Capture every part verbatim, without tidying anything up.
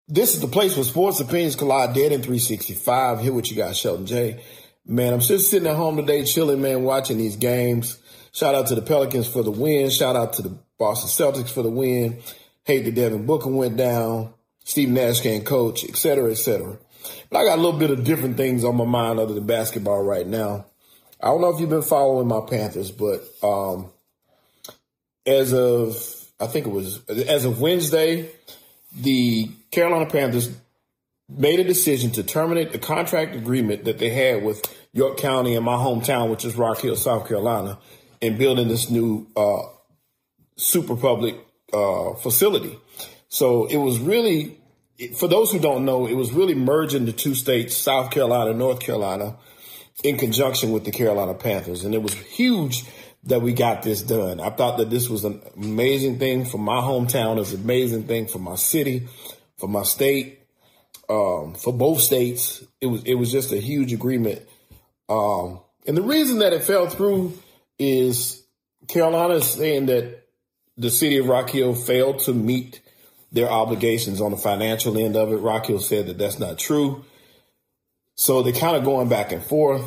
This is the place where sports opinions collide. Dead in three sixty-five. Here with you guys, Shelton J. Man, I'm just sitting at home today, chilling, man, watching these games. Shout out to the Pelicans for the win. Shout out to the Boston Celtics for the win. Hate that Devin Booker went down. Steve Nash can't coach, et cetera, et cetera. But I got a little bit of different things on my mind other than basketball right now. I don't know if you've been following my Panthers, but um, as of, I think it was, as of Wednesday, the Carolina Panthers made a decision to terminate the contract agreement that they had with York County in my hometown, which is Rock Hill, South Carolina, and building this new uh, super public uh, facility. So it was really, for those who don't know, it was really merging the two states, South Carolina and North Carolina, in conjunction with the Carolina Panthers. And it was huge that we got this done. I thought that this was an amazing thing for my hometown. It was an amazing thing for my city, for my state, um, for both states. It was it was just a huge agreement. Um, and the reason that it fell through is Carolina is saying that the city of Rock Hill failed to meet their obligations on the financial end of it. Rock Hill said that that's not true. So they're kind of going back and forth,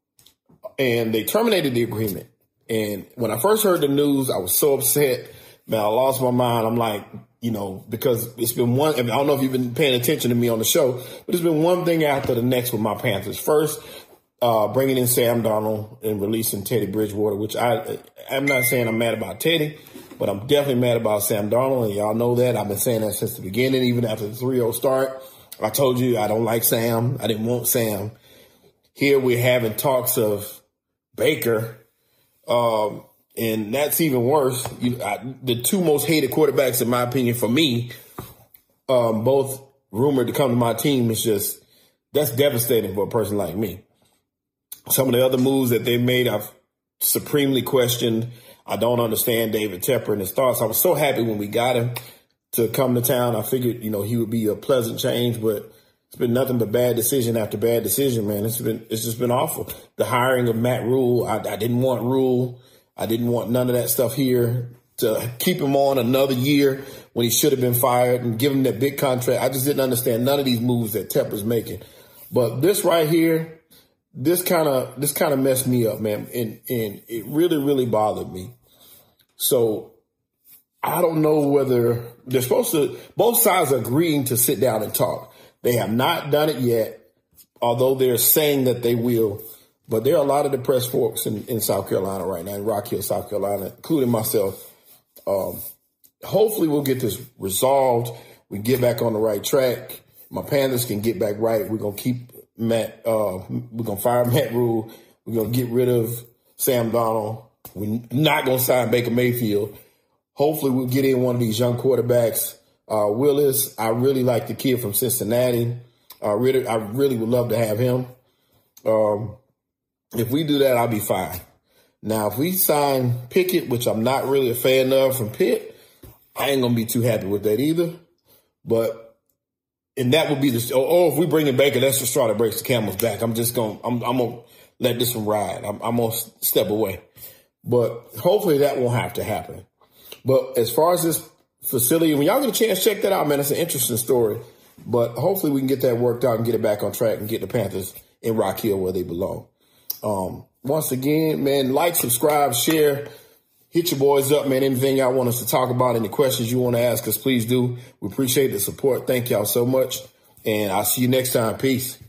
and they terminated the agreement. And when I first heard the news, I was so upset. Man, I lost my mind. I'm like, you know, because it's been one, I don't know if you've been paying attention to me on the show, but it's been one thing after the next with my Panthers. First, uh, bringing in Sam Darnold and releasing Teddy Bridgewater, which I, I'm not saying I'm mad about Teddy, but I'm definitely mad about Sam Darnold. And y'all know that. I've been saying that since the beginning, even after the three oh start. I told you I don't like Sam. I didn't want Sam. Here we're having talks of Baker. Um, and that's even worse. You, I, the two most hated quarterbacks, in my opinion, for me, um, both rumored to come to my team. Is just, that's devastating for a person like me. Some of the other moves that they made, I've supremely questioned. I don't understand David Tepper and his thoughts. I was so happy when we got him to come to town. I figured, you know, he would be a pleasant change, but it's been nothing but bad decision after bad decision, man. It's been, it's just been awful. The hiring of Matt Rule, I, I didn't want Rule. I didn't want none of that stuff here. To keep him on another year when he should have been fired and give him that big contract. I just didn't understand none of these moves that Tepper's making. But this right here, this kind of, this kind of messed me up, man. And, and it really, really bothered me. So, I don't know whether they're supposed to, both sides are agreeing to sit down and talk. They have not done it yet, although they're saying that they will. But there are a lot of depressed folks in, in South Carolina right now, in Rock Hill, South Carolina, including myself. Um, hopefully we'll get this resolved. We get back on the right track. My Panthers can get back right. We're going to keep Matt, uh, we're going to fire Matt Rule. We're going to get rid of Sam Darnold. We're not going to sign Baker Mayfield. Hopefully we'll get in one of these young quarterbacks. Uh, Willis, I really like the kid from Cincinnati. Uh, really, I really would love to have him. Um, if we do that, I'll be fine. Now, if we sign Pickett, which I'm not really a fan of from Pitt, I ain't going to be too happy with that either. But, and that would be the, oh, oh if we bring in Baker, that's the straw that breaks the camel's back. I'm just going to, I'm, I'm going to let this one ride. I'm, I'm going to step away. But hopefully that won't have to happen. But as far as this facility, when y'all get a chance, check that out, man. It's an interesting story. But hopefully we can get that worked out and get it back on track and get the Panthers in Rock Hill where they belong. Um, once again, man, like, subscribe, share, hit your boys up, man. Anything y'all want us to talk about, any questions you want to ask us, please do. We appreciate the support. Thank y'all so much. And I'll see you next time. Peace.